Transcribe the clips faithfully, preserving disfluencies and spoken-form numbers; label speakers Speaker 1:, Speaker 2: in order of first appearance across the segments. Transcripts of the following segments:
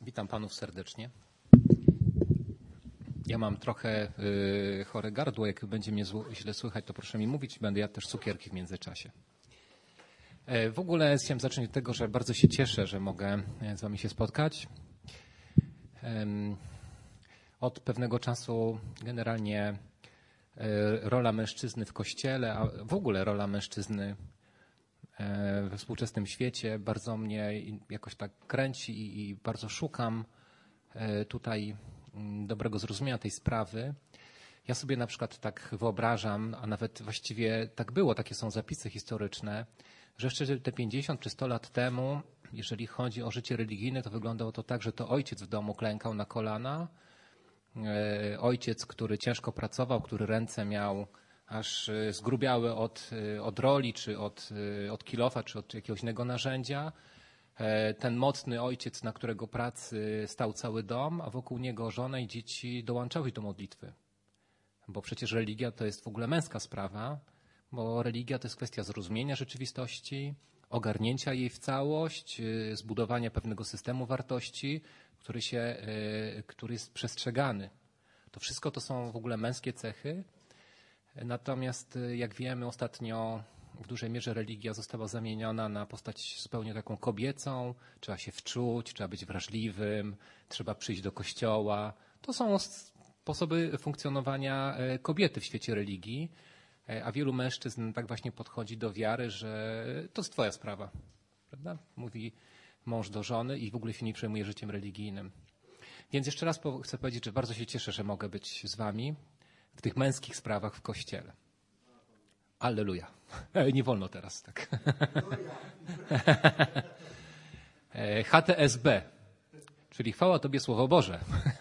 Speaker 1: Witam panów serdecznie. Ja mam trochę y, chore gardło, jak będzie mnie zło, źle słychać, to proszę mi mówić, będę jadł też cukierki w międzyczasie. E, w ogóle chciałem zacząć od tego, że bardzo się cieszę, że mogę z wami się spotkać. E, od pewnego czasu generalnie e, rola mężczyzny w Kościele, a w ogóle rola mężczyzny we współczesnym świecie bardzo mnie jakoś tak kręci i, i bardzo szukam tutaj dobrego zrozumienia tej sprawy. Ja sobie na przykład tak wyobrażam, a nawet właściwie tak było, takie są zapisy historyczne, że jeszcze te pięćdziesiąt czy sto lat temu, jeżeli chodzi o życie religijne, to wyglądało to tak, że to ojciec w domu klękał na kolana, ojciec, który ciężko pracował, który ręce miał aż zgrubiały od, od roli, czy od, od kilofa, czy od jakiegoś innego narzędzia. Ten mocny ojciec, na którego pracy stał cały dom, a wokół niego żona i dzieci dołączały do modlitwy. Bo przecież religia to jest w ogóle męska sprawa, bo religia to jest kwestia zrozumienia rzeczywistości, ogarnięcia jej w całość, zbudowania pewnego systemu wartości, który, się, który jest przestrzegany. To wszystko to są w ogóle męskie cechy. Natomiast jak wiemy, ostatnio w dużej mierze religia została zamieniona na postać zupełnie taką kobiecą. Trzeba się wczuć, trzeba być wrażliwym, trzeba przyjść do kościoła. To są sposoby funkcjonowania kobiety w świecie religii, a wielu mężczyzn tak właśnie podchodzi do wiary, że to jest twoja sprawa, prawda? Mówi mąż do żony i w ogóle się nie przejmuje życiem religijnym. Więc jeszcze raz chcę powiedzieć, że bardzo się cieszę, że mogę być z wami w tych męskich sprawach w Kościele. Alleluja. Nie wolno teraz tak. H T S B, czyli chwała Tobie Słowo Boże.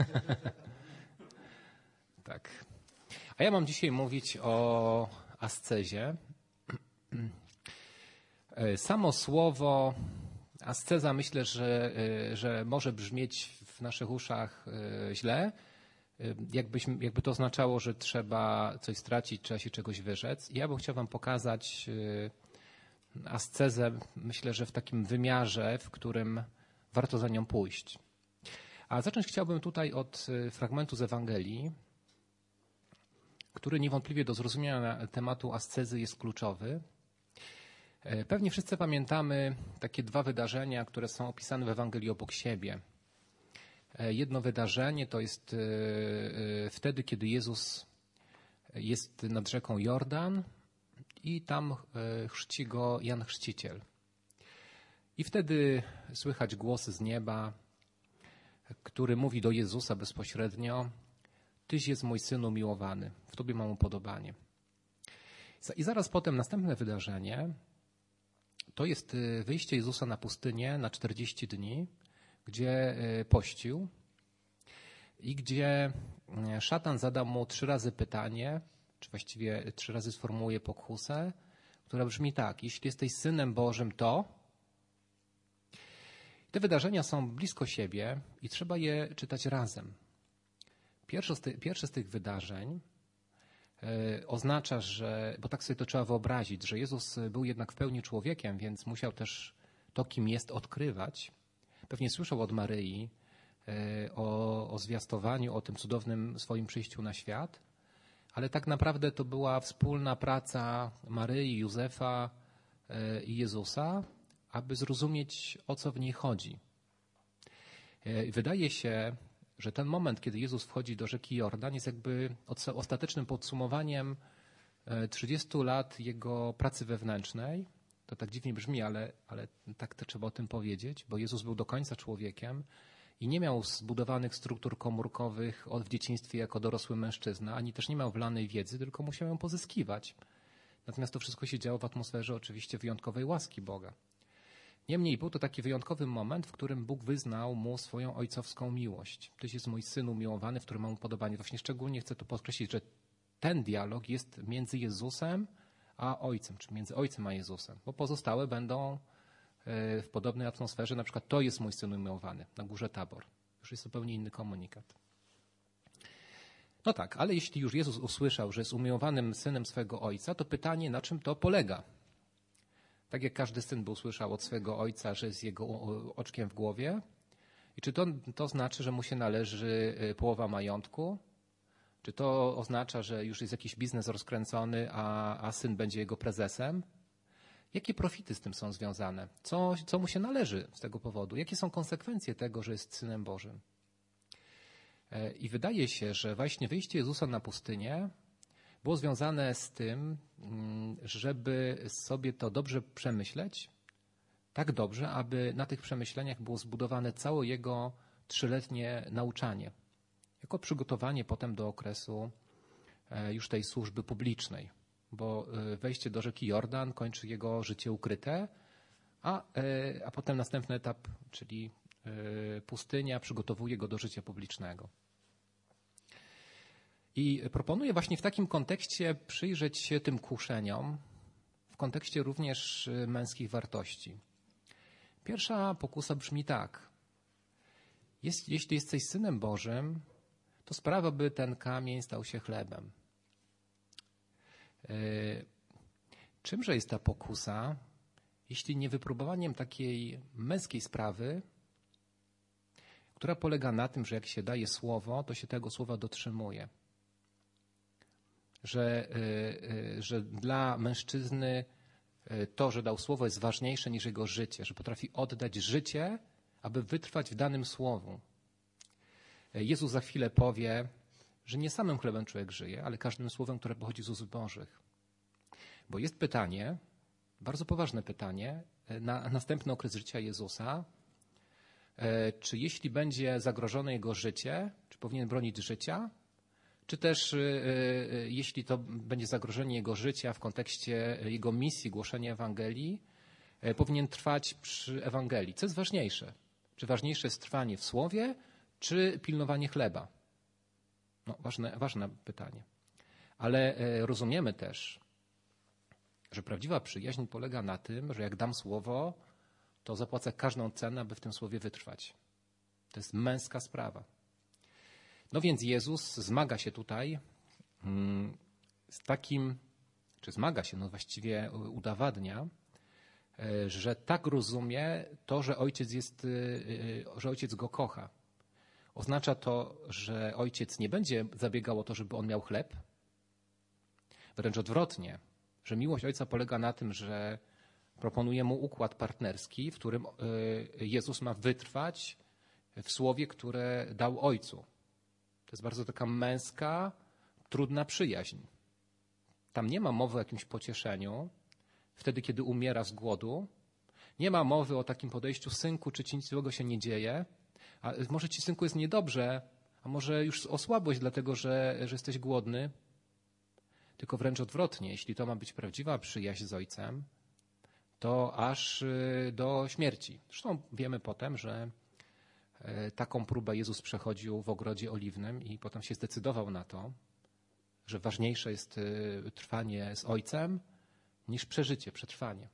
Speaker 1: Tak. A ja mam dzisiaj mówić o ascezie. Samo słowo asceza myślę, że, że może brzmieć w naszych uszach źle. Jakbyśmy, jakby to oznaczało, że trzeba coś stracić, trzeba się czegoś wyrzec. I ja bym chciał wam pokazać ascezę, myślę, że w takim wymiarze, w którym warto za nią pójść. A zacząć chciałbym tutaj od fragmentu z Ewangelii, który niewątpliwie do zrozumienia tematu ascezy jest kluczowy. Pewnie wszyscy pamiętamy takie dwa wydarzenia, które są opisane w Ewangelii obok siebie. Jedno wydarzenie to jest wtedy, kiedy Jezus jest nad rzeką Jordan i tam chrzci go Jan Chrzciciel. I wtedy słychać głos z nieba, który mówi do Jezusa bezpośrednio: Tyś jest mój Syn umiłowany, w Tobie mam upodobanie. I zaraz potem następne wydarzenie to jest wyjście Jezusa na pustynię na czterdzieści dni, gdzie pościł i gdzie szatan zada mu trzy razy pytanie, czy właściwie trzy razy sformułuje pokusę, która brzmi tak: jeśli jesteś Synem Bożym, to... Te wydarzenia są blisko siebie i trzeba je czytać razem. Pierwsze z, ty, pierwsze z tych wydarzeń y, oznacza, że, bo tak sobie to trzeba wyobrazić, że Jezus był jednak w pełni człowiekiem, więc musiał też to, kim jest, odkrywać. Pewnie słyszał od Maryi o, o zwiastowaniu, o tym cudownym swoim przyjściu na świat, ale tak naprawdę to była wspólna praca Maryi, Józefa i Jezusa, aby zrozumieć, o co w niej chodzi. Wydaje się, że ten moment, kiedy Jezus wchodzi do rzeki Jordan, jest jakby ostatecznym podsumowaniem trzydziestu lat jego pracy wewnętrznej. To tak dziwnie brzmi, ale, ale tak to trzeba o tym powiedzieć, bo Jezus był do końca człowiekiem i nie miał zbudowanych struktur komórkowych od w dzieciństwie jako dorosły mężczyzna, ani też nie miał wlanej wiedzy, tylko musiał ją pozyskiwać. Natomiast to wszystko się działo w atmosferze oczywiście wyjątkowej łaski Boga. Niemniej był to taki wyjątkowy moment, w którym Bóg wyznał mu swoją ojcowską miłość. Tyś jest mój Syn umiłowany, w którym mam upodobanie. Właśnie szczególnie chcę tu podkreślić, że ten dialog jest między Jezusem a Ojcem, czy między Ojcem a Jezusem, bo pozostałe będą w podobnej atmosferze, na przykład to jest mój Syn umiłowany na górze Tabor. Już jest zupełnie inny komunikat. No tak, ale jeśli już Jezus usłyszał, że jest umiłowanym Synem swego Ojca, to pytanie, na czym to polega? Tak jak każdy syn był słyszał od swego ojca, że jest jego oczkiem w głowie, I czy to, to znaczy, że mu się należy połowa majątku? Czy to oznacza, że już jest jakiś biznes rozkręcony, a, a syn będzie jego prezesem? Jakie profity z tym są związane? Co, co mu się należy z tego powodu? Jakie są konsekwencje tego, że jest Synem Bożym? I wydaje się, że właśnie wyjście Jezusa na pustynię było związane z tym, żeby sobie to dobrze przemyśleć, tak dobrze, aby na tych przemyśleniach było zbudowane całe jego trzyletnie nauczanie, jako przygotowanie potem do okresu już tej służby publicznej, bo wejście do rzeki Jordan kończy jego życie ukryte, a, a potem następny etap, czyli pustynia, przygotowuje go do życia publicznego. I proponuję właśnie w takim kontekście przyjrzeć się tym kuszeniom, w kontekście również męskich wartości. Pierwsza pokusa brzmi tak. Jest, jeśli jesteś Synem Bożym, to sprawa, by ten kamień stał się chlebem. Yy, czymże jest ta pokusa, jeśli nie wypróbowaniem takiej męskiej sprawy, która polega na tym, że jak się daje słowo, to się tego słowa dotrzymuje. Że, yy, że dla mężczyzny to, że dał słowo, jest ważniejsze niż jego życie, że potrafi oddać życie, aby wytrwać w danym słowu. Jezus za chwilę powie, że nie samym chlebem człowiek żyje, ale każdym słowem, które pochodzi z ust Bożych. Bo jest pytanie, bardzo poważne pytanie, na następny okres życia Jezusa, czy jeśli będzie zagrożone jego życie, czy powinien bronić życia, czy też jeśli to będzie zagrożenie jego życia w kontekście jego misji, głoszenia Ewangelii, powinien trwać przy Ewangelii. Co jest ważniejsze? Czy ważniejsze jest trwanie w słowie, czy pilnowanie chleba? No, ważne, ważne pytanie. Ale rozumiemy też, że prawdziwa przyjaźń polega na tym, że jak dam słowo, to zapłacę każdą cenę, aby w tym słowie wytrwać. To jest męska sprawa. No więc Jezus zmaga się tutaj z takim, czy zmaga się, no właściwie udowadnia, że tak rozumie to, że ojciec jest, że ojciec go kocha. Oznacza to, że ojciec nie będzie zabiegał o to, żeby on miał chleb. Wręcz odwrotnie, że miłość ojca polega na tym, że proponuje mu układ partnerski, w którym Jezus ma wytrwać w słowie, które dał ojcu. To jest bardzo taka męska, trudna przyjaźń. Tam nie ma mowy o jakimś pocieszeniu, wtedy kiedy umiera z głodu. Nie ma mowy o takim podejściu, synku, czy ci nic złego się nie dzieje. A może ci, synku, jest niedobrze, a może już osłabłeś dlatego, że, że jesteś głodny. Tylko wręcz odwrotnie, jeśli to ma być prawdziwa przyjaźń z ojcem, to aż do śmierci. Zresztą wiemy potem, że taką próbę Jezus przechodził w ogrodzie oliwnym i potem się zdecydował na to, że ważniejsze jest trwanie z ojcem niż przeżycie, przetrwanie.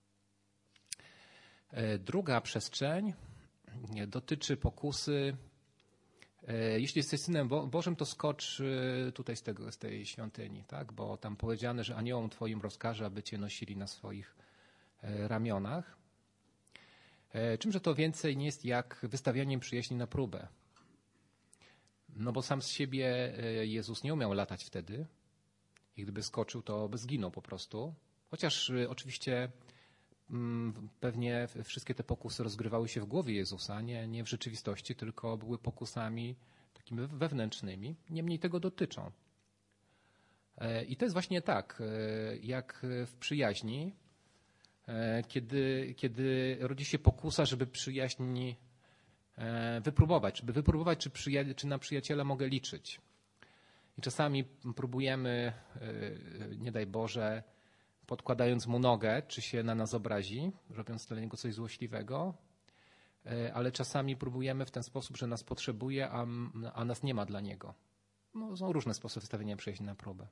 Speaker 1: Druga przestrzeń dotyczy pokusy. Jeśli jesteś Synem Bożym, to skocz tutaj z, tego, z tej świątyni, tak? Bo tam powiedziane, że aniołom Twoim rozkaże, aby Cię nosili na swoich ramionach. Czymże to więcej nie jest jak wystawianiem przyjaźni na próbę. No bo sam z siebie Jezus nie umiał latać wtedy i gdyby skoczył, to by zginął po prostu. Chociaż oczywiście pewnie wszystkie te pokusy rozgrywały się w głowie Jezusa, nie, nie w rzeczywistości, tylko były pokusami takimi wewnętrznymi. Niemniej tego dotyczą. I to jest właśnie tak, jak w przyjaźni, kiedy, kiedy rodzi się pokusa, żeby przyjaźń wypróbować, żeby wypróbować, czy, przyja- czy na przyjaciela mogę liczyć. I czasami próbujemy, nie daj Boże, podkładając mu nogę, czy się na nas obrazi, robiąc dla niego coś złośliwego, ale czasami próbujemy w ten sposób, że nas potrzebuje, a, a nas nie ma dla niego. No, są różne sposoby stawiania przyjaźni na próbę.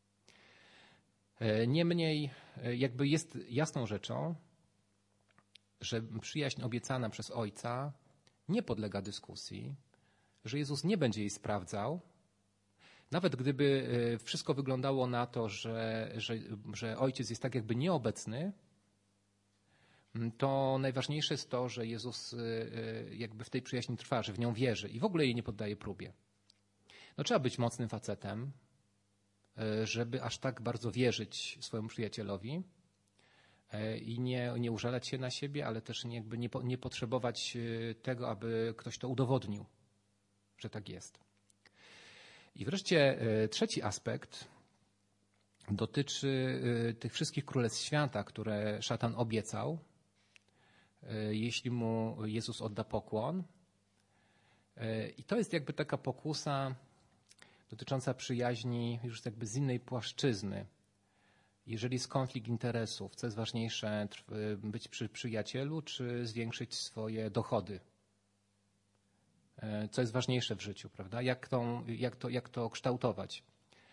Speaker 1: Niemniej jakby jest jasną rzeczą, że przyjaźń obiecana przez Ojca nie podlega dyskusji, że Jezus nie będzie jej sprawdzał. Nawet gdyby wszystko wyglądało na to, że, że, że Ojciec jest tak jakby nieobecny, to najważniejsze jest to, że Jezus jakby w tej przyjaźni trwa, że w nią wierzy i w ogóle jej nie poddaje próbie. No, trzeba być mocnym facetem, żeby aż tak bardzo wierzyć swojemu przyjacielowi i nie, nie użalać się na siebie, ale też nie, jakby nie, nie potrzebować tego, aby ktoś to udowodnił, że tak jest. I wreszcie trzeci aspekt dotyczy tych wszystkich królestw świata, które szatan obiecał, jeśli mu Jezus odda pokłon. I to jest jakby taka pokusa dotycząca przyjaźni już jakby z innej płaszczyzny. Jeżeli jest konflikt interesów, co jest ważniejsze, być przy przyjacielu, czy zwiększyć swoje dochody? Co jest ważniejsze w życiu, prawda? Jak to, jak to, jak to kształtować?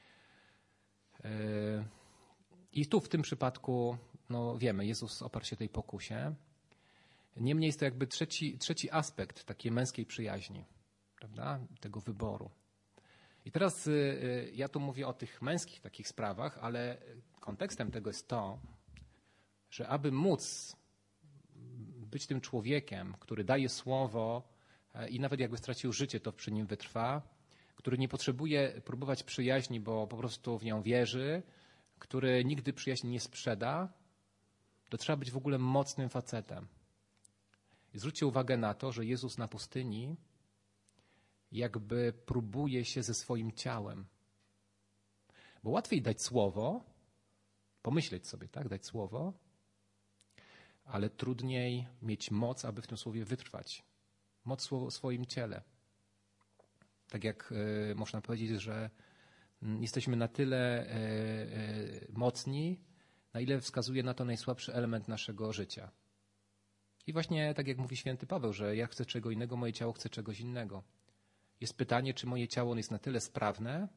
Speaker 1: I tu w tym przypadku, no wiemy, Jezus oparł się tej pokusie. Niemniej jest to jakby trzeci, trzeci aspekt takiej męskiej przyjaźni, prawda? Tego wyboru. I teraz ja tu mówię o tych męskich takich sprawach, ale kontekstem tego jest to, że aby móc być tym człowiekiem, który daje słowo i nawet jakby stracił życie, to przy nim wytrwa, który nie potrzebuje próbować przyjaźni, bo po prostu w nią wierzy, który nigdy przyjaźni nie sprzeda, to trzeba być w ogóle mocnym facetem. I zwróćcie uwagę na to, że Jezus na pustyni jakby próbuje się ze swoim ciałem. Bo łatwiej dać słowo, pomyśleć sobie, tak, dać słowo, ale trudniej mieć moc, aby w tym słowie wytrwać. Moc w swoim ciele. Tak jak y, można powiedzieć, że jesteśmy na tyle y, y, mocni, na ile wskazuje na to najsłabszy element naszego życia. I właśnie tak jak mówi święty Paweł, że ja chcę czego innego, moje ciało chce czegoś innego. Jest pytanie, czy moje ciało jest na tyle sprawne,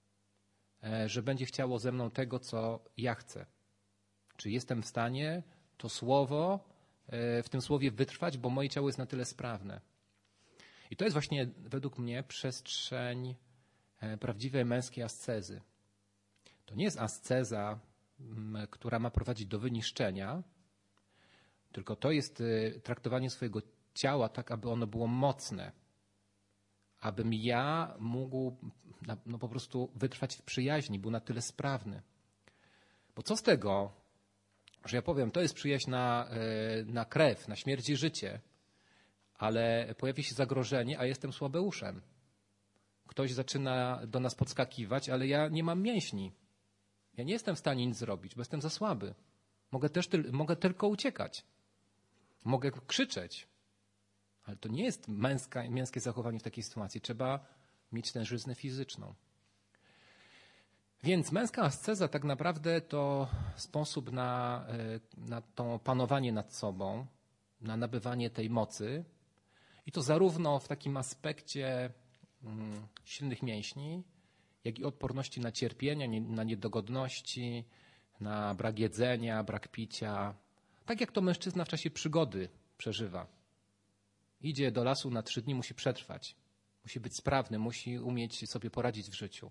Speaker 1: że będzie chciało ze mną tego, co ja chcę. Czy jestem w stanie to słowo, w tym słowie wytrwać, bo moje ciało jest na tyle sprawne. I to jest właśnie według mnie przestrzeń prawdziwej męskiej ascezy. To nie jest asceza, która ma prowadzić do wyniszczenia, tylko to jest traktowanie swojego ciała tak, aby ono było mocne. Abym ja mógł no, po prostu wytrwać w przyjaźni, był na tyle sprawny. Bo co z tego, że ja powiem, to jest przyjaźń na, na krew, na śmierć i życie, ale pojawi się zagrożenie, a jestem słabeuszem. Ktoś zaczyna do nas podskakiwać, ale ja nie mam mięśni. Ja nie jestem w stanie nic zrobić, bo jestem za słaby. Mogę też mogę tylko uciekać. Mogę krzyczeć. Ale to nie jest męska, męskie zachowanie w takiej sytuacji. Trzeba mieć tężyznę fizyczną. Więc męska asceza tak naprawdę to sposób na, na to panowanie nad sobą, na nabywanie tej mocy. I to zarówno w takim aspekcie mm, silnych mięśni, jak i odporności na cierpienia, nie, na niedogodności, na brak jedzenia, brak picia. Tak jak to mężczyzna w czasie przygody przeżywa. Idzie do lasu na trzy dni, musi przetrwać. Musi być sprawny, musi umieć sobie poradzić w życiu.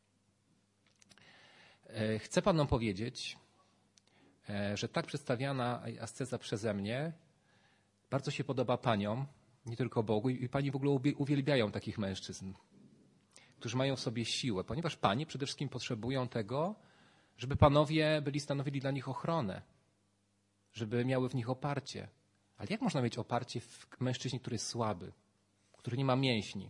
Speaker 1: Chcę panom powiedzieć, że tak przedstawiana asceza przeze mnie bardzo się podoba paniom, nie tylko Bogu, i pani w ogóle uwielbiają takich mężczyzn, którzy mają w sobie siłę, ponieważ panie przede wszystkim potrzebują tego, żeby panowie byli stanowili dla nich ochronę, żeby miały w nich oparcie. Ale jak można mieć oparcie w mężczyźnie, który jest słaby, który nie ma mięśni?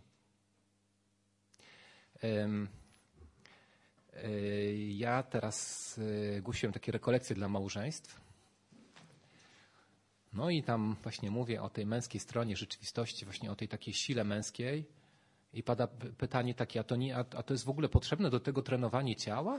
Speaker 1: Ja teraz głosiłem takie rekolekcje dla małżeństw. No i tam właśnie mówię o tej męskiej stronie rzeczywistości, właśnie o tej takiej sile męskiej. I pada pytanie takie, a to, nie, a, a to jest w ogóle potrzebne do tego trenowanie ciała?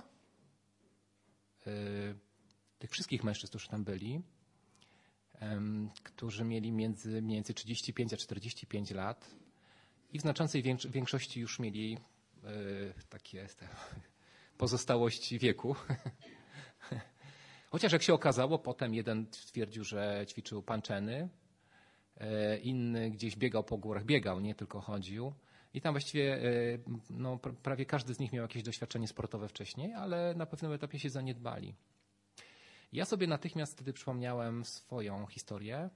Speaker 1: Tych wszystkich mężczyzn, którzy tam byli, którzy mieli między, mniej więcej trzydzieści pięć a czterdzieści pięć lat i w znaczącej większości już mieli takie te pozostałości wieku. Chociaż jak się okazało, potem jeden twierdził, że ćwiczył panczeny, inny gdzieś biegał po górach, biegał, nie tylko chodził. I tam właściwie no, prawie każdy z nich miał jakieś doświadczenie sportowe wcześniej, ale na pewnym etapie się zaniedbali. Ja sobie natychmiast wtedy przypomniałem swoją historię,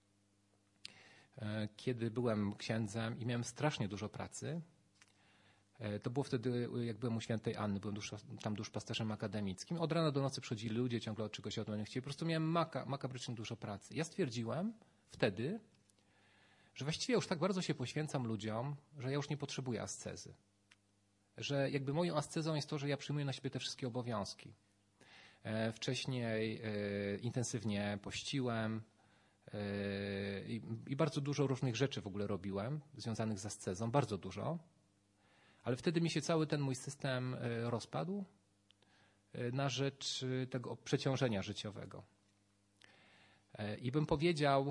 Speaker 1: kiedy byłem księdzem i miałem strasznie dużo pracy. To było wtedy, jak byłem u świętej Anny, byłem dusz, tam duszpasterzem akademickim. Od rana do nocy przychodzili ludzie, ciągle od czegoś od mnie chcieli. Po prostu miałem maka, makabrycznie dużo pracy. Ja stwierdziłem wtedy, że właściwie już tak bardzo się poświęcam ludziom, że ja już nie potrzebuję ascezy. Że jakby moją ascezą jest to, że ja przyjmuję na siebie te wszystkie obowiązki. Wcześniej intensywnie pościłem i bardzo dużo różnych rzeczy w ogóle robiłem, związanych z ascezą, bardzo dużo. Ale wtedy mi się cały ten mój system rozpadł na rzecz tego przeciążenia życiowego. I bym powiedział,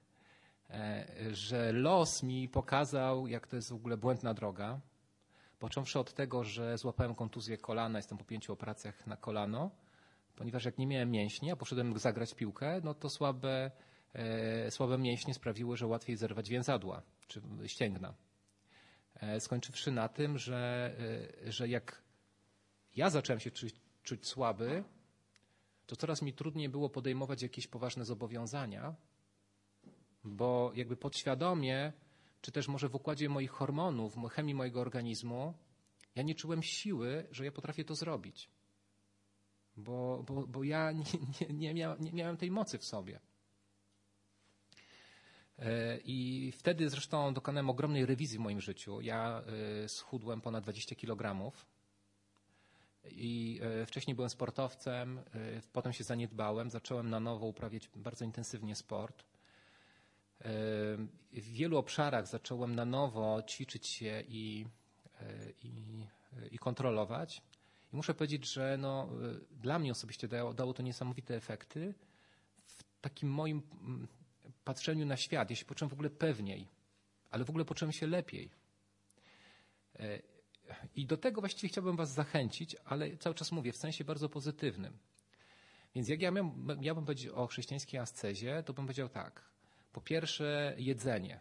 Speaker 1: że los mi pokazał, jak to jest w ogóle błędna droga. Począwszy od tego, że złapałem kontuzję kolana, jestem po pięciu operacjach na kolano, ponieważ jak nie miałem mięśni, a poszedłem zagrać piłkę, no to słabe, e, słabe mięśnie sprawiły, że łatwiej zerwać więzadła czy ścięgna. E, skończywszy na tym, że, e, że jak ja zacząłem się czuć, czuć słaby, to coraz mi trudniej było podejmować jakieś poważne zobowiązania, bo jakby podświadomie, czy też może w układzie moich hormonów, chemii mojego organizmu, ja nie czułem siły, że ja potrafię to zrobić. Bo, bo, bo ja nie, nie, nie, miał, nie miałem tej mocy w sobie. I wtedy zresztą dokonałem ogromnej rewizji w moim życiu. Ja schudłem ponad dwadzieścia kilogramów i wcześniej byłem sportowcem, potem się zaniedbałem, zacząłem na nowo uprawiać bardzo intensywnie sport. W wielu obszarach zacząłem na nowo ćwiczyć się i, i, i kontrolować. I muszę powiedzieć, że no, dla mnie osobiście dało, dało to niesamowite efekty w takim moim patrzeniu na świat. Ja się poczułem w ogóle pewniej, ale w ogóle poczułem się lepiej. I do tego właściwie chciałbym was zachęcić, ale cały czas mówię w sensie bardzo pozytywnym. Więc jak ja miałbym, miałbym powiedzieć o chrześcijańskiej ascezie, to bym powiedział tak. Po pierwsze jedzenie.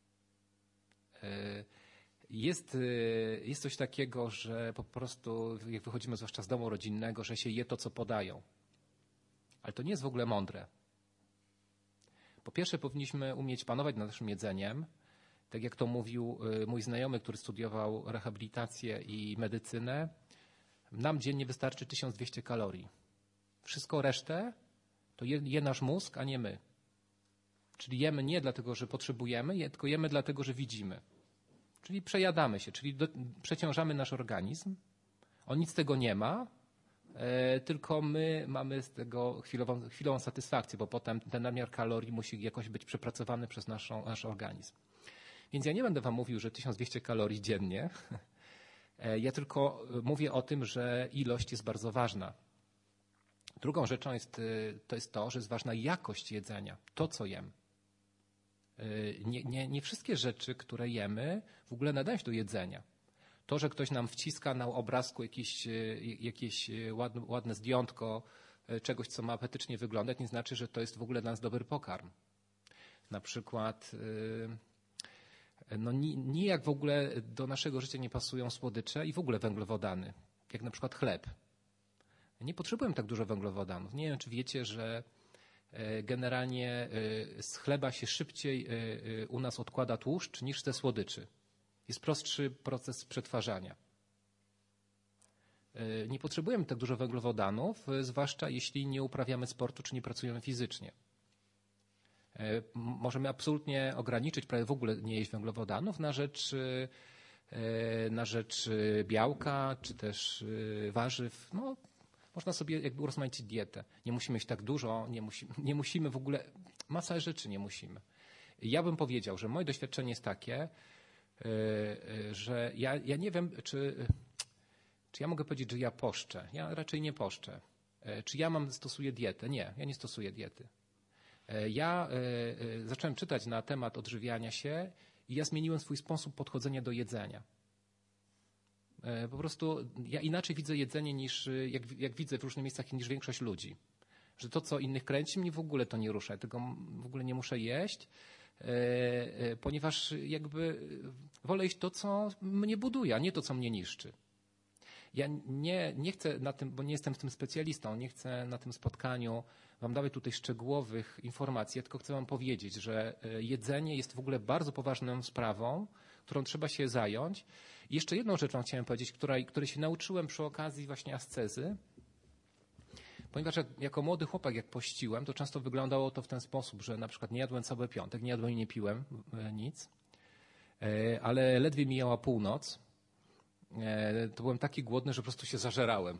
Speaker 1: Jest, jest coś takiego, że po prostu jak wychodzimy zwłaszcza z domu rodzinnego, że się je to, co podają. Ale to nie jest w ogóle mądre. Po pierwsze powinniśmy umieć panować nad naszym jedzeniem. Tak jak to mówił mój znajomy, który studiował rehabilitację i medycynę, nam dziennie wystarczy tysiąc dwieście kalorii. Wszystko resztę to je, je nasz mózg, a nie my. Czyli jemy nie dlatego, że potrzebujemy, tylko jemy dlatego, że widzimy. Czyli przejadamy się, czyli do, przeciążamy nasz organizm. On nic z tego nie ma, e, tylko my mamy z tego chwilową, chwilową satysfakcję, bo potem ten nadmiar kalorii musi jakoś być przepracowany przez naszą, nasz organizm. Więc ja nie będę wam mówił, że tysiąc dwieście kalorii dziennie. E, ja tylko mówię o tym, że ilość jest bardzo ważna. Drugą rzeczą jest to, jest to że jest ważna jakość jedzenia, to co jem. Nie, nie, nie wszystkie rzeczy, które jemy, w ogóle nadają się do jedzenia. To, że ktoś nam wciska na obrazku jakieś, jakieś ładne, ładne zdjątko czegoś, co ma apetycznie wyglądać, nie znaczy, że to jest w ogóle dla nas dobry pokarm. Na przykład no, nijak w ogóle do naszego życia nie pasują słodycze i w ogóle węglowodany, jak na przykład chleb. Nie potrzebujemy tak dużo węglowodanów. Nie wiem, czy wiecie, że generalnie z chleba się szybciej u nas odkłada tłuszcz niż ze słodyczy. Jest prostszy proces przetwarzania. Nie potrzebujemy tak dużo węglowodanów, zwłaszcza jeśli nie uprawiamy sportu czy nie pracujemy fizycznie. Możemy absolutnie ograniczyć, prawie w ogóle nie jeść węglowodanów na rzecz, na rzecz białka czy też warzyw. No, można sobie jakby urozmaicić dietę. Nie musimy mieć tak dużo, nie, musi, nie musimy w ogóle, masa rzeczy nie musimy. Ja bym powiedział, że moje doświadczenie jest takie, że ja, ja nie wiem, czy, czy ja mogę powiedzieć, że ja poszczę. Ja raczej nie poszczę. Czy ja mam, stosuję dietę? Nie, ja nie stosuję diety. Ja zacząłem czytać na temat odżywiania się i ja zmieniłem swój sposób podchodzenia do jedzenia. Po prostu ja inaczej widzę jedzenie niż, jak, jak widzę w różnych miejscach niż większość ludzi. Że to, co innych kręci, mnie w ogóle to nie rusza. Tego w ogóle nie muszę jeść, ponieważ jakby wolę jeść to, co mnie buduje, a nie to, co mnie niszczy. Ja nie, nie chcę na tym, bo nie jestem w tym specjalistą, nie chcę na tym spotkaniu wam dawać tutaj szczegółowych informacji, ja tylko chcę wam powiedzieć, że jedzenie jest w ogóle bardzo poważną sprawą, którą trzeba się zająć. I jeszcze jedną rzecz wam chciałem powiedzieć, której, której się nauczyłem przy okazji właśnie ascezy. Ponieważ jak, jako młody chłopak, jak pościłem, to często wyglądało to w ten sposób, że na przykład nie jadłem cały piątek, nie jadłem i nie piłem nic, ale ledwie mijała północ, to byłem taki głodny, że po prostu się zażerałem.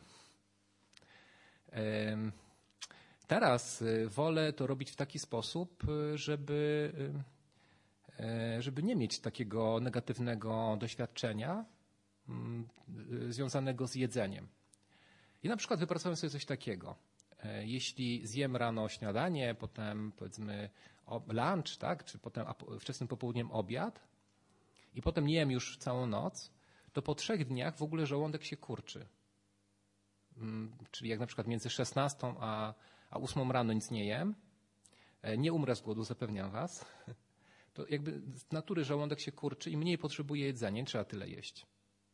Speaker 1: Teraz wolę to robić w taki sposób, żeby, żeby nie mieć takiego negatywnego doświadczenia związanego z jedzeniem. I na przykład wypracowałem sobie coś takiego. Jeśli zjem rano śniadanie, potem powiedzmy lunch, tak, czy potem wczesnym popołudniem obiad i potem nie jem już całą noc, to po trzech dniach w ogóle żołądek się kurczy. Czyli jak na przykład między szesnastą a, a ósmą rano nic nie jem, nie umrę z głodu, zapewniam was, to jakby z natury żołądek się kurczy i mniej potrzebuje jedzenia, nie trzeba tyle jeść.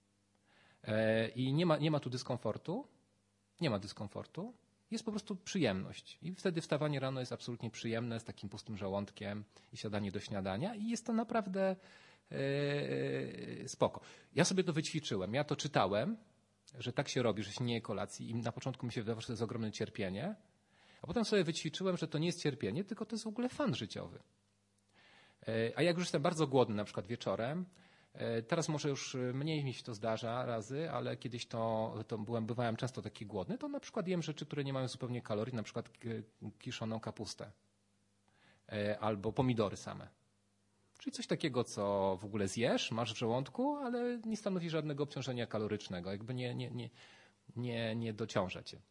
Speaker 1: I nie ma, nie ma tu dyskomfortu, nie ma dyskomfortu, jest po prostu przyjemność. I wtedy wstawanie rano jest absolutnie przyjemne z takim pustym żołądkiem i siadanie do śniadania i jest to naprawdę yy, spoko. Ja sobie to wyćwiczyłem, ja to czytałem, że tak się robi, że się nie je kolacji i na początku mi się wydawało, że to jest ogromne cierpienie, a potem sobie wyćwiczyłem, że to nie jest cierpienie, tylko to jest w ogóle fan życiowy. Yy, a jak już jestem bardzo głodny, na przykład wieczorem, teraz może już mniej mi się to zdarza razy, ale kiedyś to, to byłem, bywałem często taki głodny, to na przykład jem rzeczy, które nie mają zupełnie kalorii, na przykład kiszoną kapustę albo pomidory same. Czyli coś takiego, co w ogóle zjesz, masz w żołądku, ale nie stanowi żadnego obciążenia kalorycznego, jakby nie, nie, nie, nie, nie dociąża cię.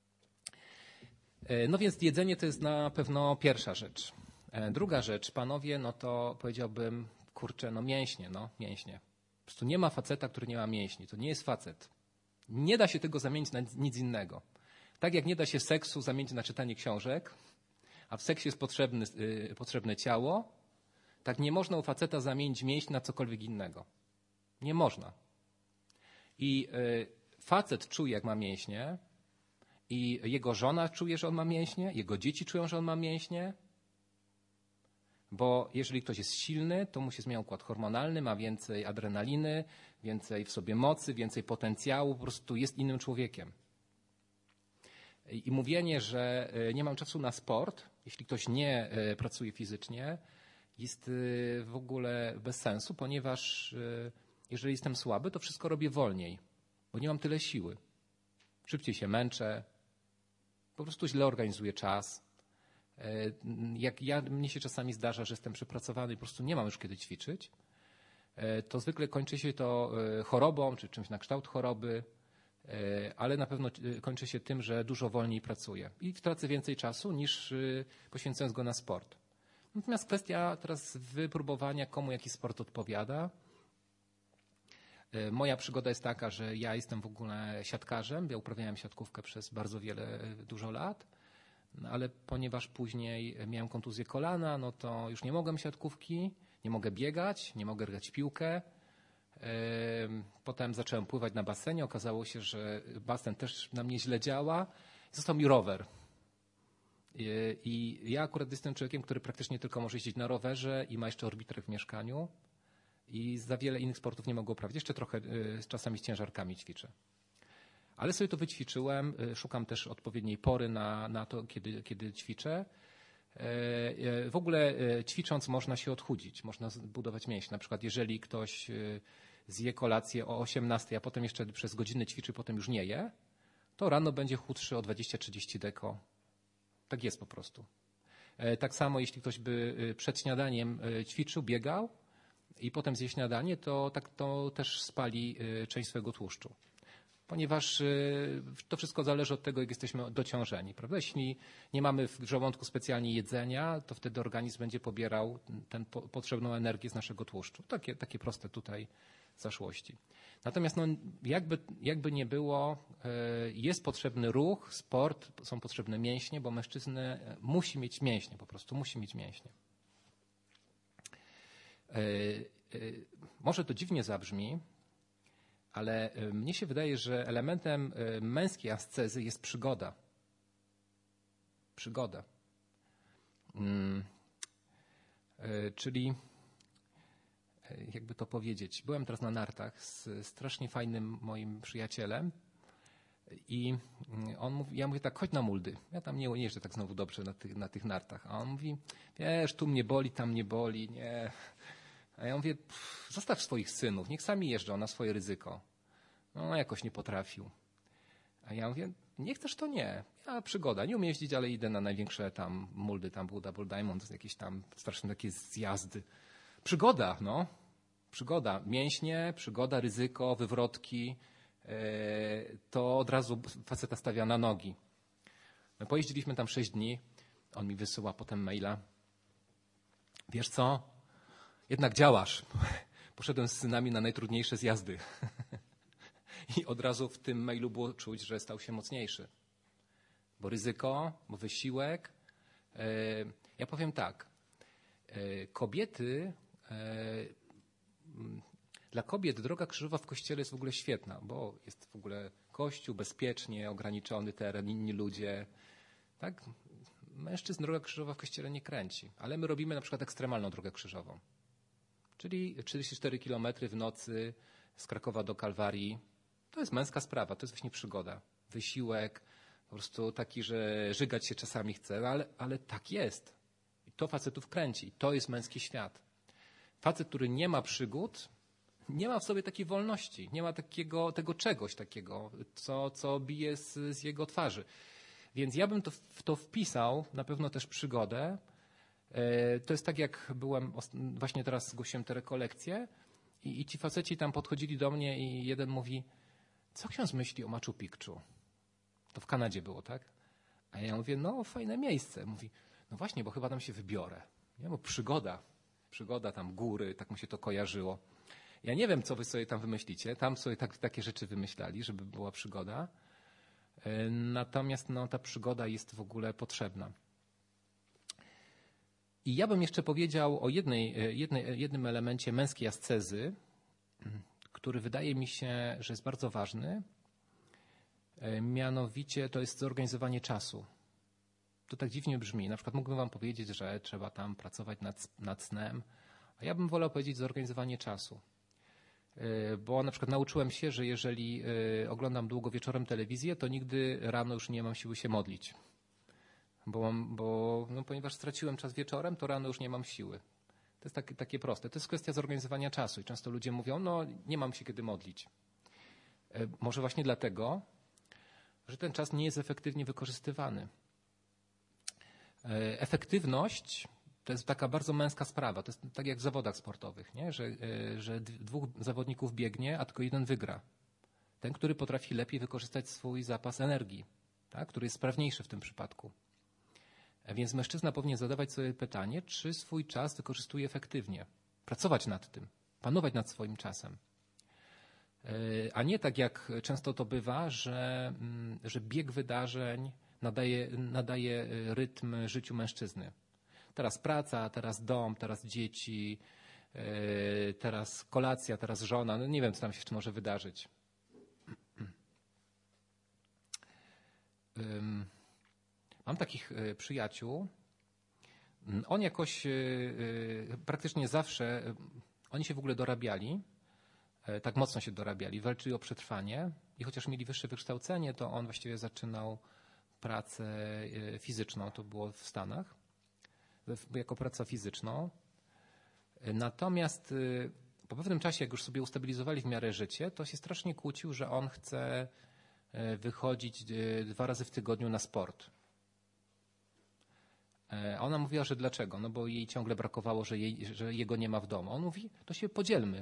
Speaker 1: No więc jedzenie to jest na pewno pierwsza rzecz. Druga rzecz, panowie, no to powiedziałbym, kurczę, no mięśnie, no mięśnie. Po prostu nie ma faceta, który nie ma mięśni. To nie jest facet. Nie da się tego zamienić na nic innego. Tak jak nie da się seksu zamienić na czytanie książek, a w seksie jest potrzebny, yy, potrzebne ciało, tak nie można u faceta zamienić mięśni na cokolwiek innego. Nie można. I yy, facet czuje, jak ma mięśnie, i jego żona czuje, że on ma mięśnie, jego dzieci czują, że on ma mięśnie. Bo jeżeli ktoś jest silny, to mu się zmienia układ hormonalny, ma więcej adrenaliny, więcej w sobie mocy, więcej potencjału, po prostu jest innym człowiekiem. I mówienie, że nie mam czasu na sport, jeśli ktoś nie pracuje fizycznie, jest w ogóle bez sensu, ponieważ jeżeli jestem słaby, to wszystko robię wolniej, bo nie mam tyle siły. Szybciej się męczę, po prostu źle organizuję czas. Jak ja, mnie się czasami zdarza, że jestem przepracowany i po prostu nie mam już kiedy ćwiczyć, to zwykle kończy się to chorobą czy czymś na kształt choroby, ale na pewno kończy się tym, że dużo wolniej pracuję i tracę więcej czasu niż poświęcając go na sport. Natomiast kwestia teraz wypróbowania, komu jaki sport odpowiada. Moja przygoda jest taka, że ja jestem w ogóle siatkarzem, ja uprawiałem siatkówkę przez bardzo wiele, dużo lat. No, ale ponieważ później miałem kontuzję kolana, no to już nie mogłem siatkówki, nie mogę biegać, nie mogę grać w piłkę. Potem zacząłem pływać na basenie, okazało się, że basen też na mnie źle działa. Został mi rower. I ja akurat jestem człowiekiem, który praktycznie tylko może jeździć na rowerze i ma jeszcze orbitrę w mieszkaniu i za wiele innych sportów nie mogę uprawiać. Jeszcze trochę z czasami z ciężarkami ćwiczę. Ale sobie to wyćwiczyłem, szukam też odpowiedniej pory na, na to, kiedy, kiedy ćwiczę. W ogóle ćwicząc można się odchudzić, można budować mięśnie. Na przykład jeżeli ktoś zje kolację o osiemnastej, a potem jeszcze przez godzinę ćwiczy, potem już nie je, to rano będzie chudszy o dwadzieścia trzydzieści deko. Tak jest po prostu. Tak samo jeśli ktoś by przed śniadaniem ćwiczył, biegał i potem zje śniadanie, to, tak, to też spali część swojego tłuszczu. Ponieważ to wszystko zależy od tego, jak jesteśmy dociążeni. Prawda? Jeśli nie mamy w żołądku specjalnie jedzenia, to wtedy organizm będzie pobierał tę po, potrzebną energię z naszego tłuszczu. Takie, takie proste tutaj zaszłości. Natomiast no, jakby, jakby nie było, jest potrzebny ruch, sport, są potrzebne mięśnie, bo mężczyzna musi mieć mięśnie, po prostu musi mieć mięśnie. Może to dziwnie zabrzmi, Ale mnie się wydaje, że elementem męskiej ascezy jest przygoda. Przygoda. Hmm. Czyli, jakby to powiedzieć, byłem teraz na nartach z strasznie fajnym moim przyjacielem i on mówi, ja mówię tak, chodź na muldy. Ja tam nie jeżdżę tak znowu dobrze na tych, na tych nartach. A on mówi, wiesz, tu mnie boli, tam mnie boli, nie. A ja mówię, zostaw swoich synów, niech sami jeżdżą na swoje ryzyko. No, jakoś nie potrafił. A ja mówię, nie chcesz, to nie. Ja przygoda, nie umiem jeździć, ale idę na największe tam muldy, tam był Double Diamond, jakieś tam straszne takie zjazdy. Przygoda, no. Przygoda. Mięśnie, przygoda, ryzyko, wywrotki. To od razu faceta stawia na nogi. My pojeździliśmy tam sześć dni. On mi wysyła potem maila. Wiesz co? Jednak działasz. Poszedłem z synami na najtrudniejsze zjazdy. I od razu w tym mailu było czuć, że stał się mocniejszy. Bo ryzyko, bo wysiłek. Ja powiem tak. Kobiety, dla kobiet droga krzyżowa w kościele jest w ogóle świetna, bo jest w ogóle kościół, bezpiecznie, ograniczony teren, inni ludzie. Tak? Mężczyzn droga krzyżowa w kościele nie kręci, ale my robimy na przykład ekstremalną drogę krzyżową. Czyli trzydzieści cztery kilometry w nocy z Krakowa do Kalwarii. To jest męska sprawa, to jest właśnie przygoda. Wysiłek, po prostu taki, że żygać się czasami chce, ale, ale tak jest. I to facetów kręci. To jest męski świat. Facet, który nie ma przygód, nie ma w sobie takiej wolności. Nie ma takiego, tego czegoś takiego, co, co bije z, z jego twarzy. Więc ja bym to, w to wpisał, na pewno też przygodę. To jest tak, jak byłem, właśnie teraz zgłosiłem te rekolekcje i, i ci faceci tam podchodzili do mnie i jeden mówi, co ksiądz myśli o Machu Picchu? To w Kanadzie było, tak? A ja mówię, no fajne miejsce. Mówi, no właśnie, bo chyba tam się wybiorę. Ja mówię, przygoda, przygoda tam, góry, tak mu się to kojarzyło. Ja nie wiem, co wy sobie tam wymyślicie. Tam sobie tak, takie rzeczy wymyślali, żeby była przygoda. Natomiast no, ta przygoda jest w ogóle potrzebna. I ja bym jeszcze powiedział o jednej, jednej, jednym elemencie męskiej ascezy, który wydaje mi się, że jest bardzo ważny. Mianowicie to jest zorganizowanie czasu. To tak dziwnie brzmi. Na przykład mógłbym wam powiedzieć, że trzeba tam pracować nad, nad snem, a ja bym wolał powiedzieć zorganizowanie czasu. Bo na przykład nauczyłem się, że jeżeli oglądam długo wieczorem telewizję, to nigdy rano już nie mam siły się modlić. Bo, mam, bo no, ponieważ straciłem czas wieczorem, to rano już nie mam siły. To jest takie, takie proste. To jest kwestia zorganizowania czasu i często ludzie mówią, no nie mam się kiedy modlić. Może właśnie dlatego, że ten czas nie jest efektywnie wykorzystywany. Efektywność to jest taka bardzo męska sprawa. To jest tak jak w zawodach sportowych, nie? Że, że dwóch zawodników biegnie, a tylko jeden wygra. Ten, który potrafi lepiej wykorzystać swój zapas energii, tak? Który jest sprawniejszy w tym przypadku. Więc mężczyzna powinien zadawać sobie pytanie, czy swój czas wykorzystuje efektywnie. Pracować nad tym, panować nad swoim czasem. A nie tak jak często to bywa, że, że bieg wydarzeń nadaje, nadaje rytm życiu mężczyzny. Teraz praca, teraz dom, teraz dzieci, teraz kolacja, teraz żona. No nie wiem, co tam się jeszcze może wydarzyć. Mam takich przyjaciół. On jakoś praktycznie zawsze, oni się w ogóle dorabiali, tak mocno się dorabiali, walczyli o przetrwanie i chociaż mieli wyższe wykształcenie, to on właściwie zaczynał pracę fizyczną, to było w Stanach, jako pracę fizyczną. Natomiast po pewnym czasie, jak już sobie ustabilizowali w miarę życie, to się strasznie kłócił, że on chce wychodzić dwa razy w tygodniu na sport. A ona mówiła, że dlaczego? No bo jej ciągle brakowało, że, jej, że jego nie ma w domu. On mówi, to się podzielmy.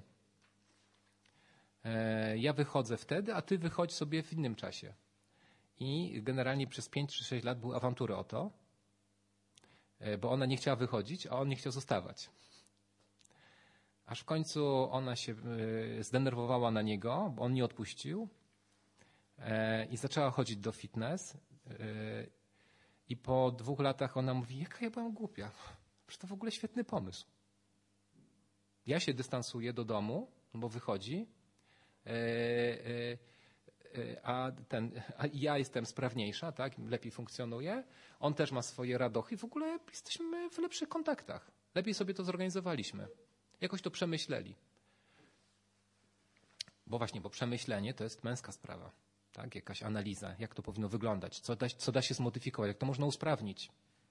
Speaker 1: Ja wychodzę wtedy, a ty wychodź sobie w innym czasie. I generalnie przez pięć czy sześć lat były awantury o to, bo ona nie chciała wychodzić, a on nie chciał zostawać. Aż w końcu ona się zdenerwowała na niego, bo on nie odpuścił i zaczęła chodzić do fitness. I po dwóch latach ona mówi, jaka ja byłam głupia. Przecież to w ogóle świetny pomysł. Ja się dystansuję do domu, bo wychodzi, a, ten, a ja jestem sprawniejsza, tak, lepiej funkcjonuję, on też ma swoje radochy i w ogóle jesteśmy w lepszych kontaktach. Lepiej sobie to zorganizowaliśmy. Jakoś to przemyśleli. Bo właśnie, bo przemyślenie to jest męska sprawa. Tak? Jakaś analiza, jak to powinno wyglądać, co da, co da się zmodyfikować, jak to można usprawnić.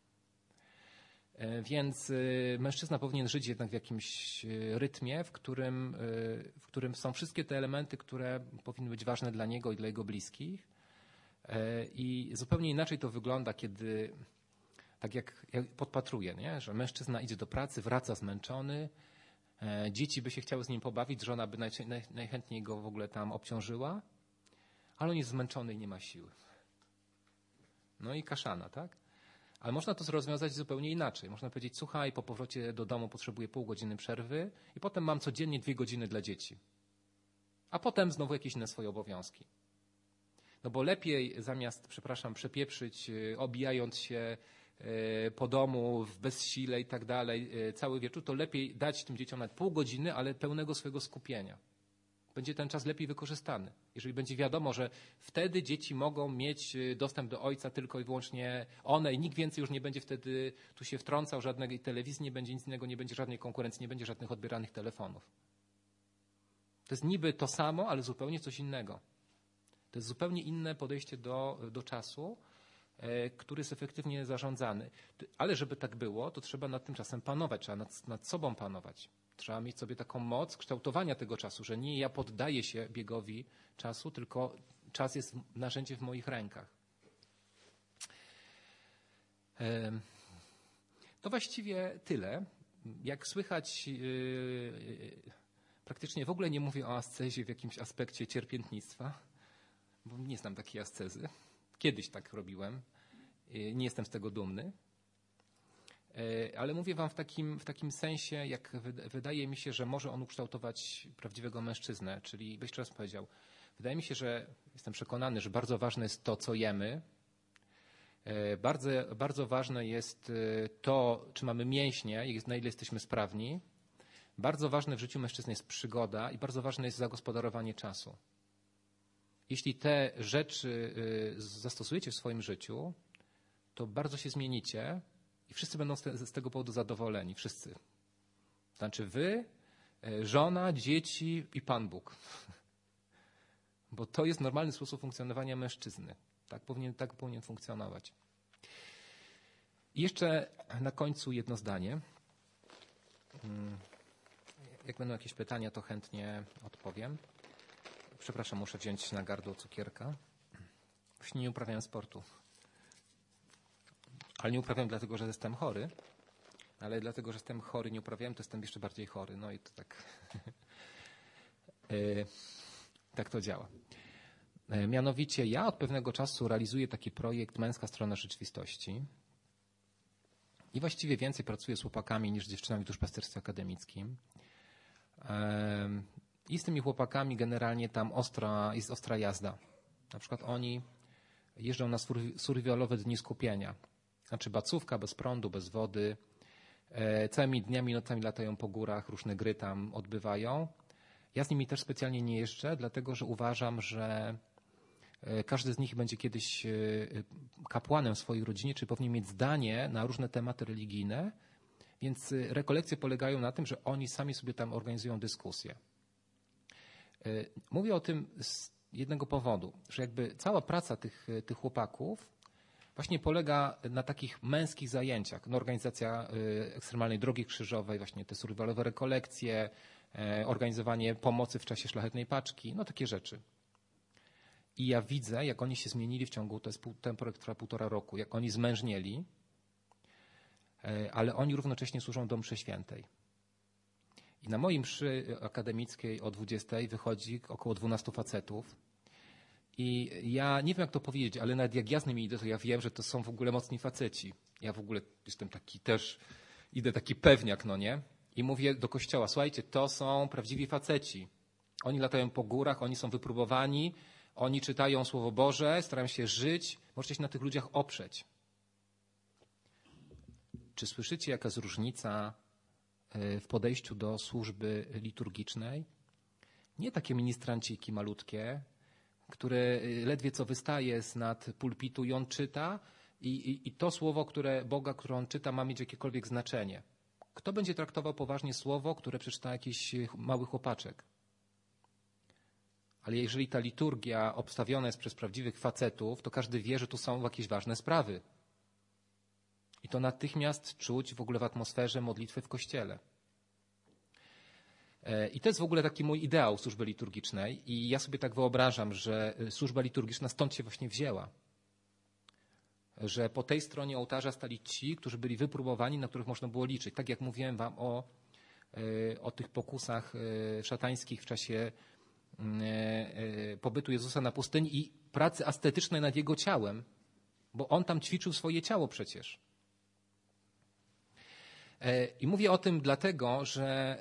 Speaker 1: Więc mężczyzna powinien żyć jednak w jakimś rytmie, w którym, w którym są wszystkie te elementy, które powinny być ważne dla niego i dla jego bliskich. I zupełnie inaczej to wygląda, kiedy, tak jak ja podpatruję, nie? Że mężczyzna idzie do pracy, wraca zmęczony, dzieci by się chciały z nim pobawić, żona by naj, naj, najchętniej go w ogóle tam obciążyła, ale on jest zmęczony i nie ma siły. No i kaszana, tak? Ale można to rozwiązać zupełnie inaczej. Można powiedzieć, słuchaj, po powrocie do domu potrzebuję pół godziny przerwy i potem mam codziennie dwie godziny dla dzieci. A potem znowu jakieś inne swoje obowiązki. No bo lepiej zamiast, przepraszam, przepieprzyć, obijając się po domu w bezsile i tak dalej cały wieczór, to lepiej dać tym dzieciom nawet pół godziny, ale pełnego swojego skupienia. Będzie ten czas lepiej wykorzystany. Jeżeli będzie wiadomo, że wtedy dzieci mogą mieć dostęp do ojca tylko i wyłącznie one i nikt więcej już nie będzie wtedy tu się wtrącał, żadnej telewizji nie będzie, nic innego nie będzie, żadnej konkurencji nie będzie, żadnych odbieranych telefonów. To jest niby to samo, ale zupełnie coś innego. To jest zupełnie inne podejście do, do czasu, e, który jest efektywnie zarządzany. Ale żeby tak było, to trzeba nad tym czasem panować, trzeba nad, nad sobą panować. Trzeba mieć sobie taką moc kształtowania tego czasu, że nie ja poddaję się biegowi czasu, tylko czas jest narzędzie w moich rękach. To właściwie tyle. Jak słychać, praktycznie w ogóle nie mówię o ascezie w jakimś aspekcie cierpiętnictwa, bo nie znam takiej ascezy. Kiedyś tak robiłem. Nie jestem z tego dumny. Ale mówię wam w takim, w takim sensie, jak wydaje mi się, że może on ukształtować prawdziwego mężczyznę. Czyli, byś raz powiedział, wydaje mi się, że jestem przekonany, że bardzo ważne jest to, co jemy. Bardzo, bardzo ważne jest to, czy mamy mięśnie, na ile jesteśmy sprawni. Bardzo ważne w życiu mężczyzny jest przygoda i bardzo ważne jest zagospodarowanie czasu. Jeśli te rzeczy zastosujecie w swoim życiu, to bardzo się zmienicie. I wszyscy będą z tego powodu zadowoleni. Wszyscy. Znaczy wy, żona, dzieci i Pan Bóg. Bo to jest normalny sposób funkcjonowania mężczyzny. Tak powinien, tak powinien funkcjonować. I jeszcze na końcu jedno zdanie. Jak będą jakieś pytania, to chętnie odpowiem. Przepraszam, muszę wziąć na gardło cukierka. Właśnie nie uprawiałem sportu. Ale nie uprawiam dlatego, że jestem chory, ale dlatego, że jestem chory, nie uprawiałem, to jestem jeszcze bardziej chory. No i to tak, tak to działa. Mianowicie ja od pewnego czasu realizuję taki projekt Męska Strona Rzeczywistości i właściwie więcej pracuję z chłopakami niż z dziewczynami w duszpasterstwie akademickim. I z tymi chłopakami generalnie tam ostra, jest ostra jazda. Na przykład oni jeżdżą na survivalowe dni skupienia. Znaczy bacówka, bez prądu, bez wody. Całymi dniami, nocami latają po górach, różne gry tam odbywają. Ja z nimi też specjalnie nie jeżdżę, dlatego że uważam, że każdy z nich będzie kiedyś kapłanem w swojej rodzinie, czy powinien mieć zdanie na różne tematy religijne. Więc rekolekcje polegają na tym, że oni sami sobie tam organizują dyskusje. Mówię o tym z jednego powodu, że jakby cała praca tych, tych chłopaków właśnie polega na takich męskich zajęciach. No, organizacja ekstremalnej drogi krzyżowej, właśnie te survivalowe rekolekcje, organizowanie pomocy w czasie szlachetnej paczki, no takie rzeczy. I ja widzę, jak oni się zmienili w ciągu, to jest ten projekt trwa półtora roku, jak oni zmężnieli, ale oni równocześnie służą do mszy świętej. I na mojej mszy akademickiej o dwudziestej wychodzi około dwunastu facetów. I ja nie wiem, jak to powiedzieć, ale nawet jak ja z nimi idę, to ja wiem, że to są w ogóle mocni faceci. Ja w ogóle jestem taki też, idę taki pewniak, no nie? I mówię do kościoła, słuchajcie, to są prawdziwi faceci. Oni latają po górach, oni są wypróbowani, oni czytają Słowo Boże, starają się żyć. Możecie się na tych ludziach oprzeć. Czy słyszycie, jaka jest różnica w podejściu do służby liturgicznej? Nie takie ministranciki malutkie, które ledwie co wystaje z nad pulpitu i on czyta i, i, i to słowo, które Boga, które on czyta, ma mieć jakiekolwiek znaczenie. Kto będzie traktował poważnie słowo, które przeczyta jakiś mały chłopaczek? Ale jeżeli ta liturgia obstawiona jest przez prawdziwych facetów, to każdy wie, że tu są jakieś ważne sprawy. I to natychmiast czuć w ogóle w atmosferze modlitwy w kościele. I to jest w ogóle taki mój ideał służby liturgicznej i ja sobie tak wyobrażam, że służba liturgiczna stąd się właśnie wzięła. Że po tej stronie ołtarza stali ci, którzy byli wypróbowani, na których można było liczyć. Tak jak mówiłem wam o, o tych pokusach szatańskich w czasie pobytu Jezusa na pustyni i pracy ascetycznej nad Jego ciałem, bo On tam ćwiczył swoje ciało przecież. I mówię o tym dlatego, że,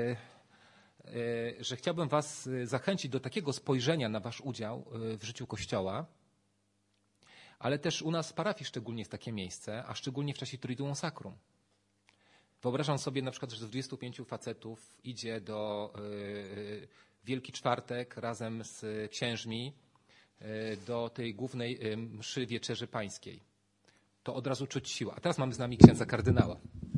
Speaker 1: że chciałbym was zachęcić do takiego spojrzenia na wasz udział w życiu Kościoła, ale też u nas w parafii szczególnie jest takie miejsce, a szczególnie w czasie Triduum Sacrum. Wyobrażam sobie na przykład, że dwudziestu pięciu facetów idzie do Wielki Czwartek razem z księżmi do tej głównej mszy Wieczerzy Pańskiej. To od razu czuć siła. A teraz mamy z nami księdza kardynała.